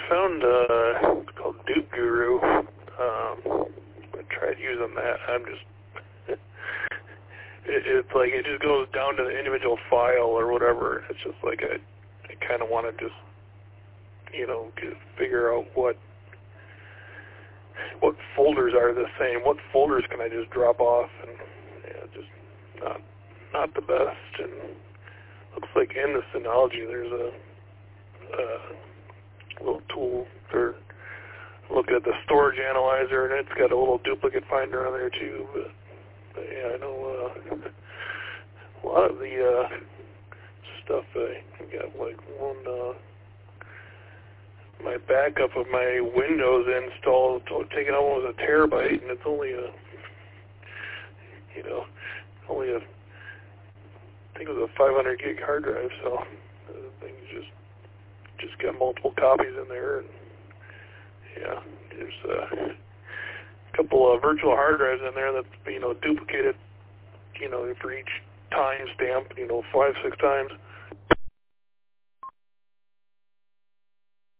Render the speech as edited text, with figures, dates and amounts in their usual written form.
found it's called Dupe Guru. I tried using that. I'm just it's like it just goes down to the individual file or whatever. It's just like I kind of want to just figure out what folders are the same. What folders can I just drop off? And just not the best. And looks like in the Synology there's a little tool for looking at the storage analyzer, and it's got a little duplicate finder on there too. But yeah, I know a lot of the stuff. I got like one. My backup of my Windows installed, taking almost a terabyte, and it's only I think it was a 500 gig hard drive, so the thing's just got multiple copies in there, and yeah, there's a couple of virtual hard drives in there that's duplicated, for each time stamp, 5-6 times.